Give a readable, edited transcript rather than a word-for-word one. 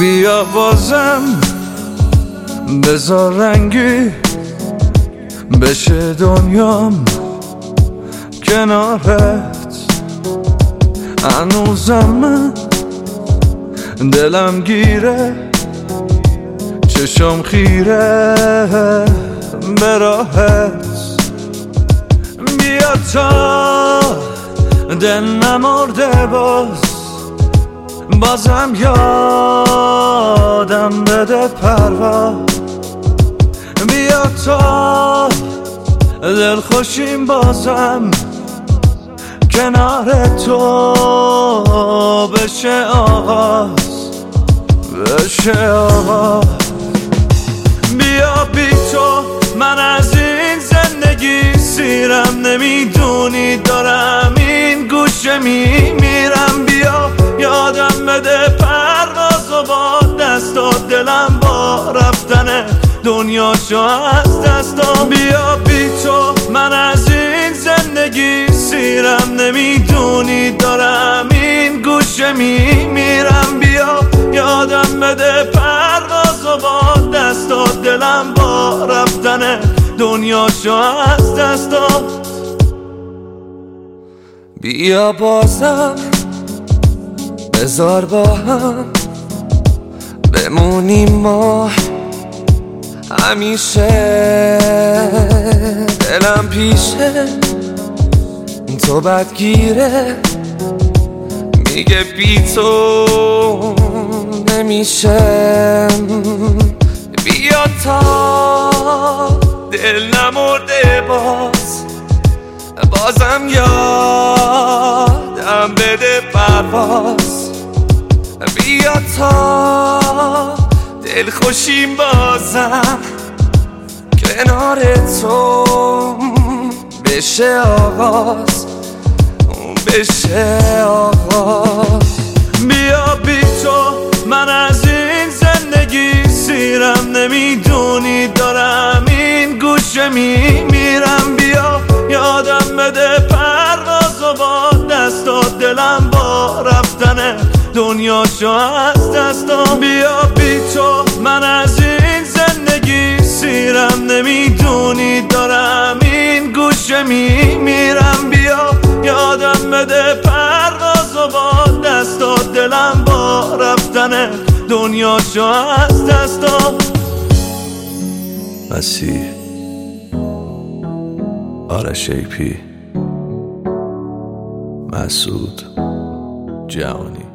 بیا بازم بذار رنگی بشه دنیام کنارت. هنوزم من دلم گیره، چشم خیره به راهت. بیا تا دل نمرده بازم یادم بده پرواز. بیا تا دل خوشیم بازم کنار تو بشه آغاز، بشه آغاز. بیا بی تو من از این زندگی سیرم، نمیدونی دارم این گوشه میمیرم. بیا یادم بده پرواز و با دستات دلم با رفتن دنیاشو از دستام. بیا بی تو من از این زندگی سیرم، نمیدونی دارم این گوشه میمیرم. بیا یادم بده پرواز و با دستات دلم با رفتن دنیاشو از دستام. بیا بازم بذار با هم بمونیم ما همیشه. دلم پیشه تو بدگیره، میگه بی تو نمیشه. بیا تا دل نمرده بازم یادم بده پرواز. بیا تا دل خوشیم بازم کنار تو بشه آغاز، بشه آغاز. بیا بی تو من از این زندگی سیرم، نمیدونی دارم این گوشه میمیرم. بیا یادم بده پرواز و با دستات دلم با رفتن دنیاشو از دستام. بیا بی تو من از این زندگی سیرم، نمیدونی دارم این گوشه میمیرم. بیا یادم بده پرواز و با دستات دلم با رفتن دنیاشو از دستام. مسیح آرش ایپی، مسعود جهانی.